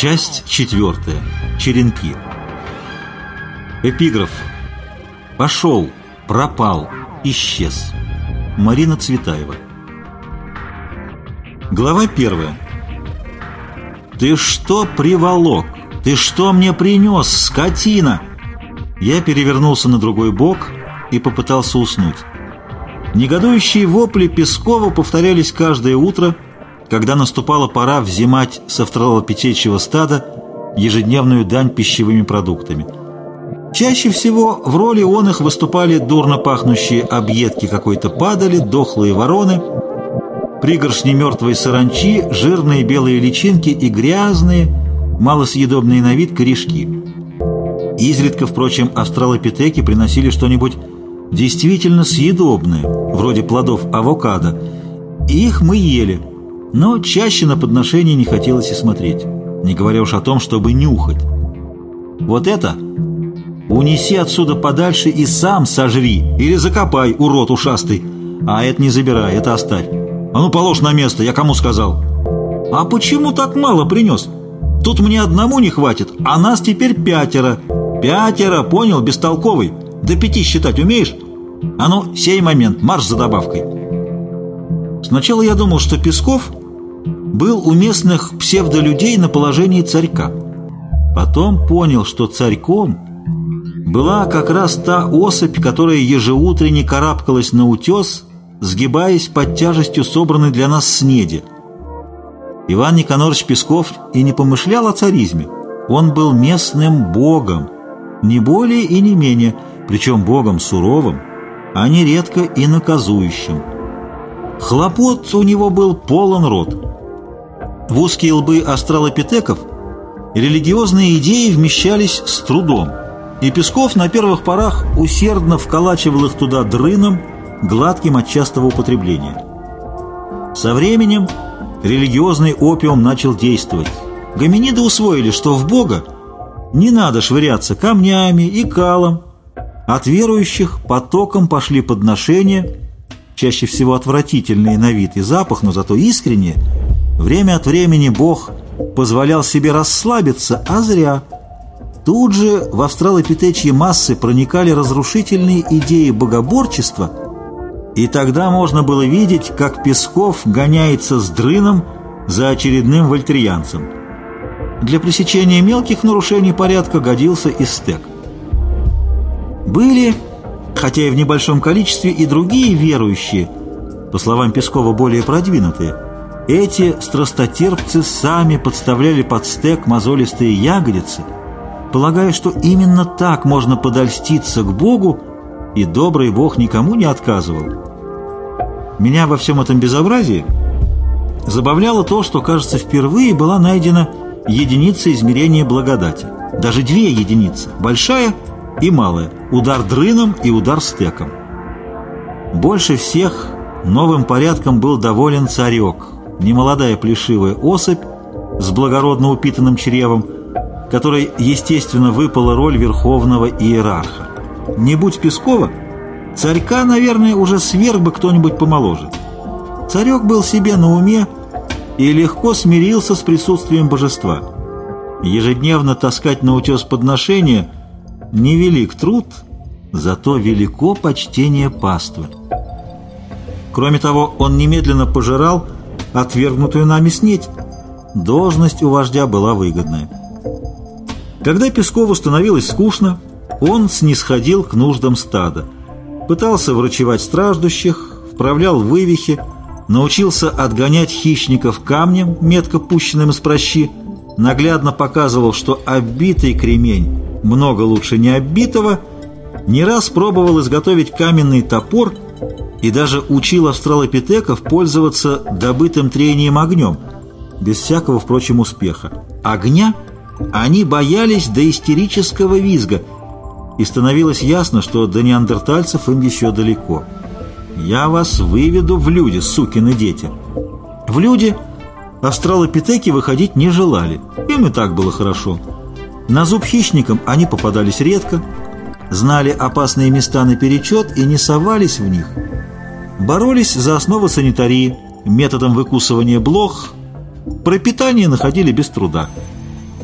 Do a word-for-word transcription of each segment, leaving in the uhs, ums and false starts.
Часть четвертая. Черенки. Эпиграф. Пошел, пропал, исчез. Марина Цветаева. Глава первая. «Ты что приволок? Ты что мне принес, скотина?» Я перевернулся на другой бок и попытался уснуть. Негодующие вопли Пескова повторялись каждое утро, когда наступала пора взимать с австралопитечьего стада ежедневную дань пищевыми продуктами. Чаще всего в роли он их выступали дурно пахнущие объедки какой-то падали, дохлые вороны, пригоршни мертвой саранчи, жирные белые личинки и грязные, малосъедобные на вид корешки. Изредка, впрочем, австралопитеки приносили что-нибудь действительно съедобное, вроде плодов авокадо, и их мы ели, но чаще на подношение не хотелось и смотреть, не говоря уж о том, чтобы нюхать. Вот это унеси отсюда подальше и сам сожри, или закопай, урод ушастый, а это не забирай, это оставь. А ну положь на место, я кому сказал? А почему так мало принес? Тут мне одному не хватит, а нас теперь пятеро. Пятеро, понял, бестолковый? До пяти считать умеешь? А ну, сей момент, марш за добавкой. Сначала я думал, что Песков был у местных псевдолюдей на положении царька. Потом понял, что царьком была как раз та особь, которая ежеутренне карабкалась на утес, сгибаясь под тяжестью собранной для нас снеди. Иван Никонорович Песков и не помышлял о царизме. Он был местным богом, не более и не менее, причем богом суровым, а нередко и наказующим. Хлопот у него был полон рот. В узкие лбы австралопитеков религиозные идеи вмещались с трудом, и Песков на первых порах усердно вколачивал их туда дрыном, гладким от частого употребления. Со временем религиозный опиум начал действовать. Гоминиды усвоили, что в Бога не надо швыряться камнями и калом. От верующих потоком пошли подношения, чаще всего отвратительные на вид и запах, но зато искренние. Время от времени Бог позволял себе расслабиться, а зря. Тут же в австралопитечьи массы проникали разрушительные идеи богоборчества, и тогда можно было видеть, как Песков гоняется с дрыном за очередным вольтерьянцем. Для пресечения мелких нарушений порядка годился и стек. Были, хотя и в небольшом количестве, и другие верующие, по словам Пескова, более продвинутые. Эти страстотерпцы сами подставляли под стек мозолистые ягодицы, полагая, что именно так можно подольститься к Богу, и добрый Бог никому не отказывал. Меня во всем этом безобразии забавляло то, что, кажется, впервые была найдена единица измерения благодати. Даже две единицы, большая и малая, удар дрыном и удар стеком. Больше всех новым порядком был доволен царек, немолодая плешивая особь с благородно упитанным чревом, которой, естественно, выпала роль верховного иерарха. Не будь Пескова, царька, наверное, уже сверг бы кто-нибудь помоложе. Царек был себе на уме и легко смирился с присутствием божества. Ежедневно таскать на утес подношения невелик труд, зато велико почтение паствы. Кроме того, он немедленно пожирал отвергнутую нами снеть. Должность у вождя была выгодная. Когда Пескову становилось скучно, он снисходил к нуждам стада. Пытался врачевать страждущих, вправлял вывихи, научился отгонять хищников камнем, метко пущенным из пращи, наглядно показывал, что оббитый кремень много лучше необбитого, не раз пробовал изготовить каменный топор и даже учил австралопитеков пользоваться добытым трением огнем, без всякого, впрочем, успеха. Огня они боялись до истерического визга, и становилось ясно, что до неандертальцев им еще далеко. «Я вас выведу в люди, сукины дети». В люди австралопитеки выходить не желали, им и так было хорошо. На зуб хищникам они попадались редко, знали опасные места наперечет и не совались в них. Боролись за основу санитарии методом выкусывания блох, пропитание находили без труда.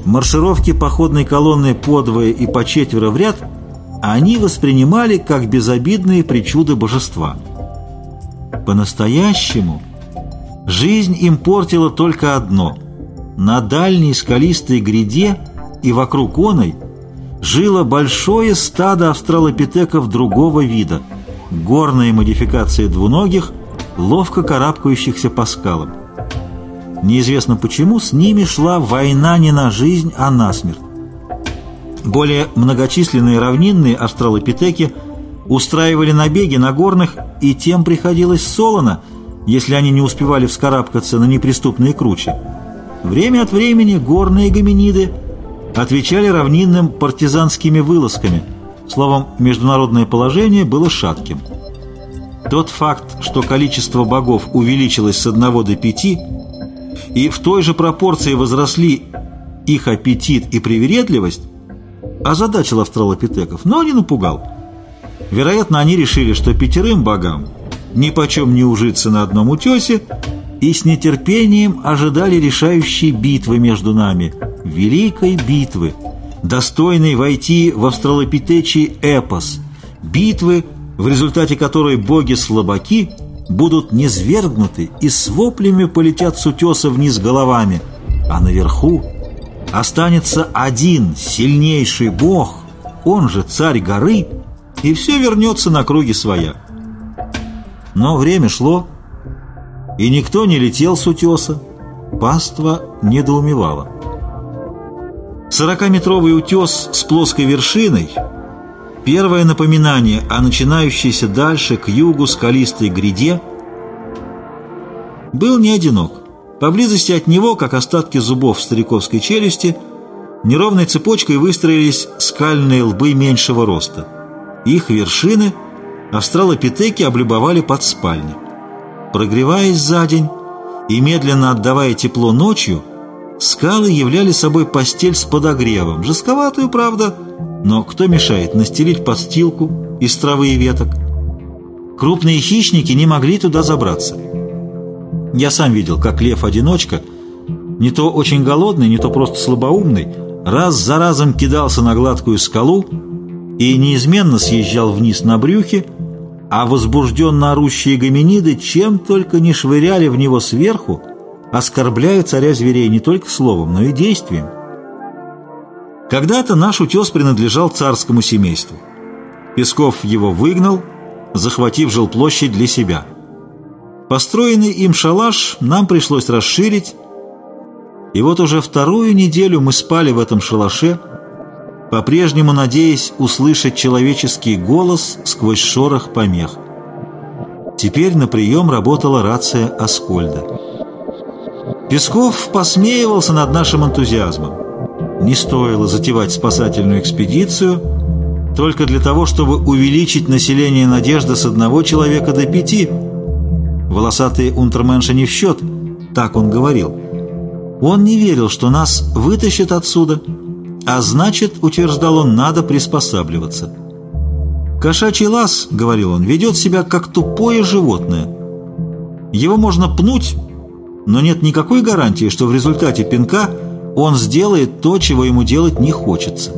маршировки походной колонны подвое и по четверо в ряд они воспринимали как безобидные причуды божества. По-настоящему жизнь им портила только одно: на дальней скалистой гряде и вокруг оной жило большое стадо австралопитеков другого вида, горные модификации двуногих, ловко карабкающихся по скалам. Неизвестно почему с ними шла война не на жизнь, а на смерть. Более многочисленные равнинные австралопитеки устраивали набеги на горных, и тем приходилось солоно, если они не успевали вскарабкаться на неприступные кручи. Время от времени горные гоминиды отвечали равнинным партизанскими вылазками. Словом, международное положение было шатким. Тот факт, что количество богов увеличилось с одного до пяти, и в той же пропорции возросли их аппетит и привередливость, озадачил австралопитеков, но не напугал. Вероятно, они решили, что пятерым богам нипочем не ужиться на одном утесе, и с нетерпением ожидали решающей битвы между нами, великой битвы, достойной войти в австралопитечий эпос, битвы, в результате которой боги-слабаки будут низвергнуты и с воплями полетят с утеса вниз головами, а наверху останется один сильнейший бог, он же царь горы, и все вернется на круги своя. Но время шло, и никто не летел с утеса, паства недоумевала. Сорокаметровый утес с плоской вершиной — первое напоминание о начинающейся дальше к югу скалистой гряде — был не одинок. Поблизости от него, как остатки зубов в стариковской челюсти, неровной цепочкой выстроились скальные лбы меньшего роста. Их вершины австралопитеки облюбовали под спальни. Прогреваясь за день и медленно отдавая тепло ночью, скалы являли собой постель с подогревом, жестковатую, правда, но кто мешает настелить подстилку из травы и веток? Крупные хищники не могли туда забраться. Я сам видел, как лев-одиночка, не то очень голодный, не то просто слабоумный, раз за разом кидался на гладкую скалу и неизменно съезжал вниз на брюхе, а возбужденно орущие гоминиды чем только не швыряли в него сверху, оскорбляя царя зверей не только словом, но и действием. Когда-то наш утес принадлежал царскому семейству. Песков его выгнал, захватив жилплощадь для себя. Построенный им шалаш нам пришлось расширить, и вот уже вторую неделю мы спали в этом шалаше, по-прежнему надеясь услышать человеческий голос сквозь шорох помех. Теперь на прием работала рация Аскольда. Песков посмеивался над нашим энтузиазмом. Не стоило затевать спасательную экспедицию только для того, чтобы увеличить население Надежды с одного человека до пяти. Волосатые унтерменши не в счет, так он говорил. Он не верил, что нас вытащат отсюда, а значит, утверждал он, надо приспосабливаться. «Кошачий лаз, — говорил он, — ведет себя как тупое животное. Его можно пнуть, но нет никакой гарантии, что в результате пинка он сделает то, чего ему делать не хочется.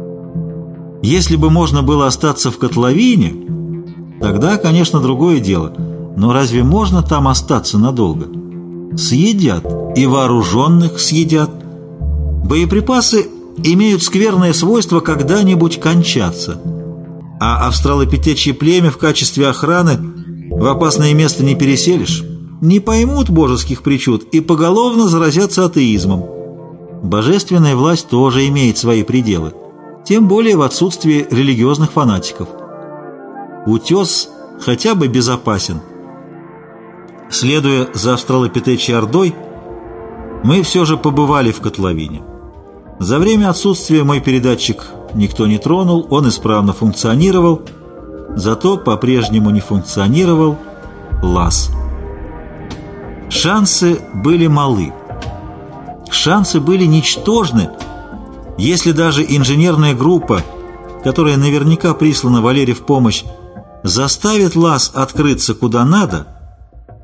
Если бы можно было остаться в котловине, тогда, конечно, другое дело. Но разве можно там остаться надолго? Съедят, и вооруженных съедят. Боеприпасы имеют скверное свойство когда-нибудь кончаться, а австралопитечье племя в качестве охраны в опасное место не переселишь. Не поймут божеских причуд и поголовно заразятся атеизмом. Божественная власть тоже имеет свои пределы, тем более в отсутствии религиозных фанатиков. Утес хотя бы безопасен. Следуя за австралопитечьей ордой, мы все же побывали в котловине. За время отсутствия мой передатчик никто не тронул, он исправно функционировал, зато по-прежнему не функционировал лаз. Шансы были малы. Шансы были ничтожны, если даже инженерная группа, которая наверняка прислана Валере в помощь, заставит лаз открыться куда надо.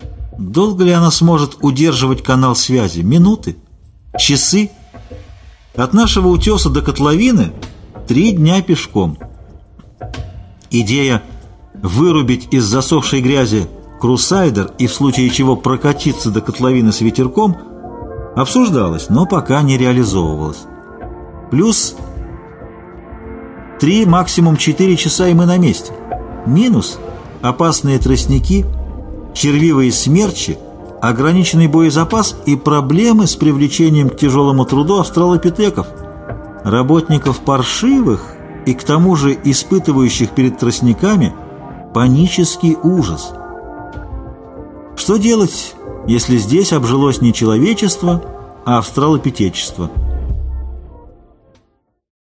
Долго ли она сможет удерживать канал связи? Минуты? Часы? От нашего утеса до котловины три дня пешком. Идея вырубить из засохшей грязи крусайдер и в случае чего прокатиться до котловины с ветерком обсуждалась, но пока не реализовывалась. Плюс три, максимум четыре часа, и мы на месте. Минус – опасные тростники, червивые смерчи, ограниченный боезапас и проблемы с привлечением к тяжелому труду австралопитеков, работников паршивых и к тому же испытывающих перед тростниками панический ужас. Что делать, если здесь обжилось не человечество, а австралопитечество?